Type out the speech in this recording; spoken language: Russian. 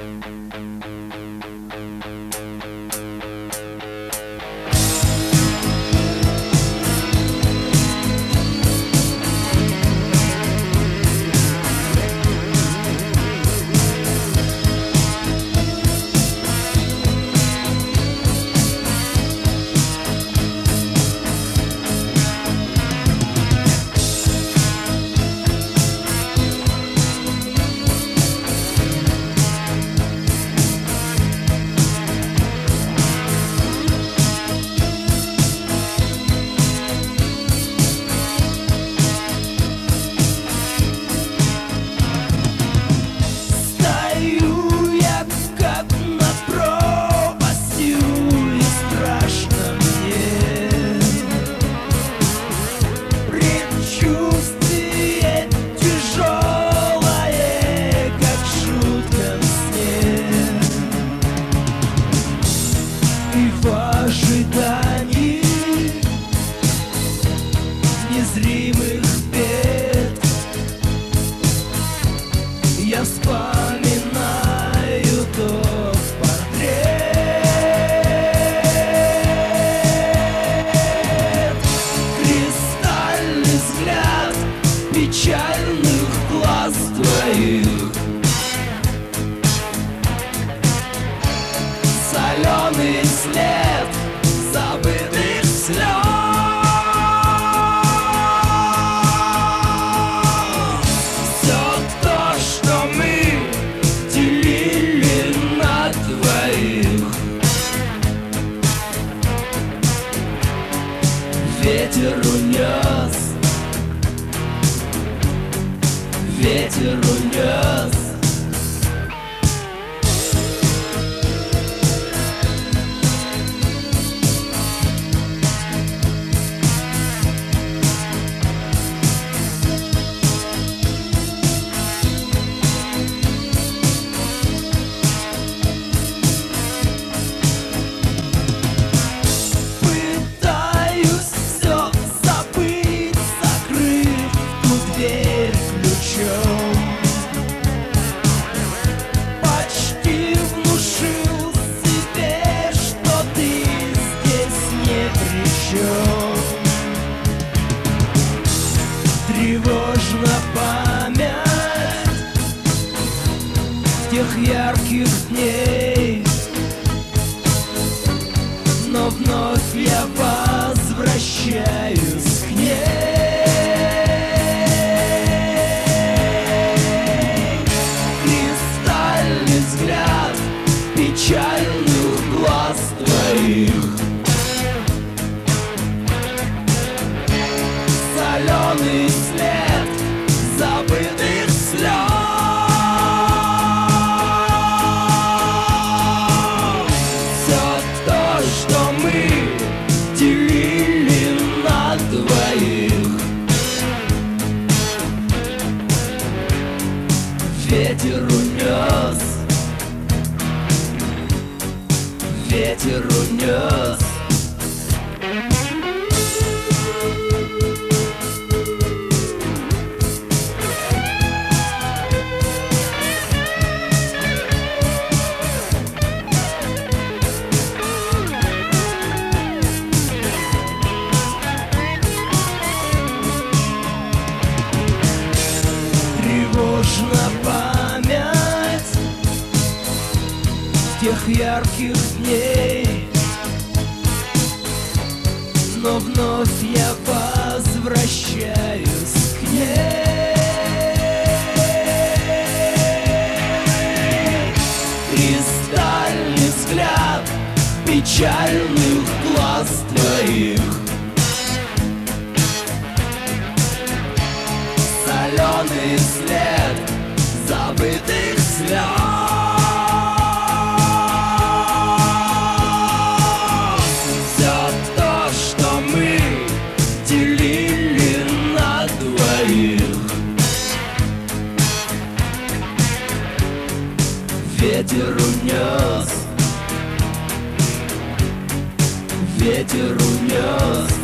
Незримых бед я вспоминаю тот портрет. Кристальный взгляд печальных глаз твоих, соленый след забытых слез. Ветер унес, ветер унес. Тревожна память тех ярких дней, но вновь я возвращаюсь к ней. Кристальный взгляд печальных глаз твоих, соленый след забытых слез. Все то, что мы делили на двоих, ветер унес, ветер унес. Тревожна память тех ярких дней, но вновь я возвращаюсь к ней. Кристальный взгляд печальных глаз твоих, соленый след забытых слез. Все то, что мы делили на двоих, ветер унес, ветер унес.